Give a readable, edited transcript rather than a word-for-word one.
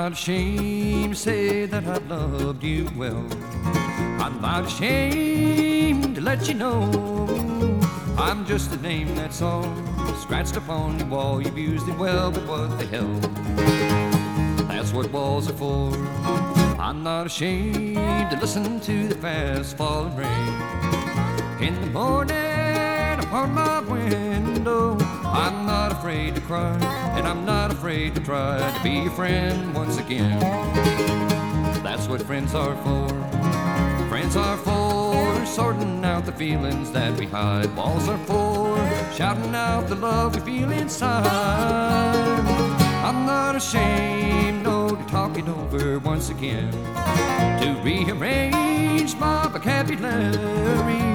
not ashamed to say that I've loved you well. I'm not ashamed to let you know I'm just a name that's all scratched upon the wall. You've used it well, but what the hell? That's what walls are for. I'm not ashamed to listen to the fast falling rain in the morning upon my window. I'm not afraid to cry, and I'm not afraid to try to be your friend once again. That's what friends are for. Friends are for sorting out the feelings that we hide. Walls are for shouting out the love we feel inside. I'm not ashamed, no, to talk it over once again, to rearrange my vocabulary